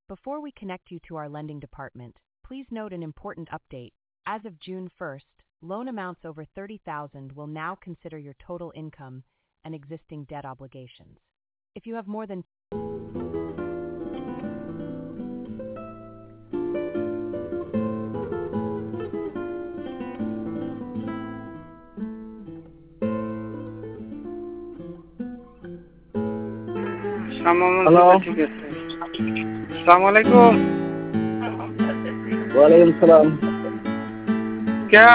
Before we connect you to our lending department, please note an important update. As of June 1st, loan amounts over $30,000 will now consider your total income and existing debt obligations. If you have more than hello, আসসালামু আলাইকুম। ওয়ালাইকুম সালাম। क्या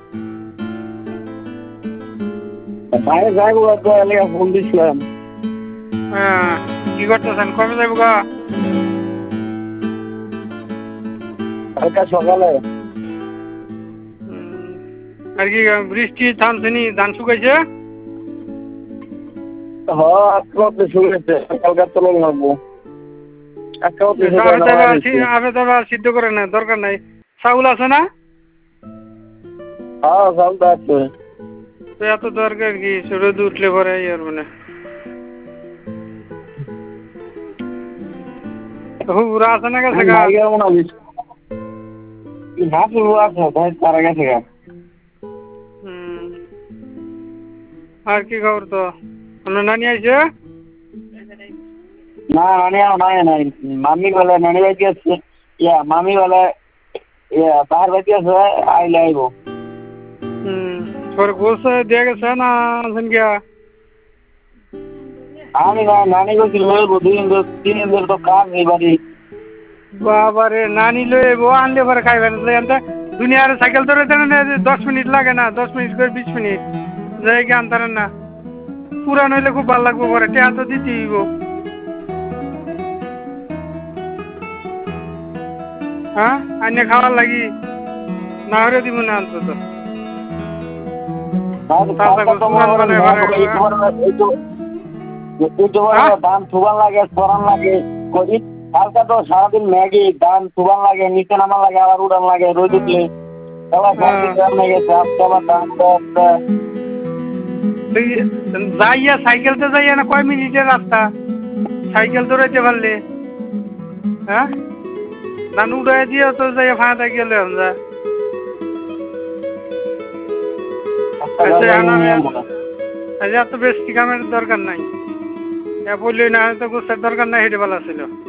বাইরে যাইবো একটা phone দিছিলাম। কি করতেছেন? কবে যাইব গা? কালকে সকালে। আর কি বৃষ্টি থামছেনি? ধান শুকাইছে? হ্যাঁ, আজকে শুরু হয়েছে। কালকে তো লোক লাগবো। আপে তবে সিদ্ধ করে না, দরকার নাই। চাউল আছে না? হ্যাঁ, চালটা আছে। তো এত দরকার কি? রোদ উঠলে পরে আর মানে হুরা আছে না গেছে গা? আর কি খবর? তো আপনার নানি আইছে? না, নানি নাই। মামি বলে নানি বাড়ি আছে। মামি বলে বাহার বাড়ি আছে, আইলে আইব। তোর গোস দিয়ে গেছে না আছেন গিয়া? আমি না, নানি গেছিল তিন দিন ধরে তো কাজ নেই বাড়ি। বাবারে, নানি লই আনলে পরে খাইবেন। দুনিয়ার সাইকেল ধরে দেন না, 10 মিনিট লাগে না, 10 মিনিট করে 20 মিনিট যাই জ্ঞান তারেন না। পুরান হইলে খুব ভালো লাগবো, পরে টেহা তো দিতে হইব। হ্যাঁ, আইনে খাওয়ার লাগি না হলে দিব না অন্তত। ধান থুবান লাগে, সরান লাগে। কালকে তো সারাদিন ম্যাগি, ধান থুবান লাগে, নিচে নামান লাগে, আবার উড়ান লাগে, রোদ উঠলে যাইয়া সাইকেলতে যাইয়া না কয় মিনিটের রাস্তা? সাইকেল দৌড়াইতে পারলে হ্যাঁ, ধান উড়াই দিয়ে তো যাইয়া ফাঁদা গেলে আমরা এত বেশি কামের দরকার নাই। বললি না তো গোসের দরকার নাই, হেঁটে ভালো ছিল।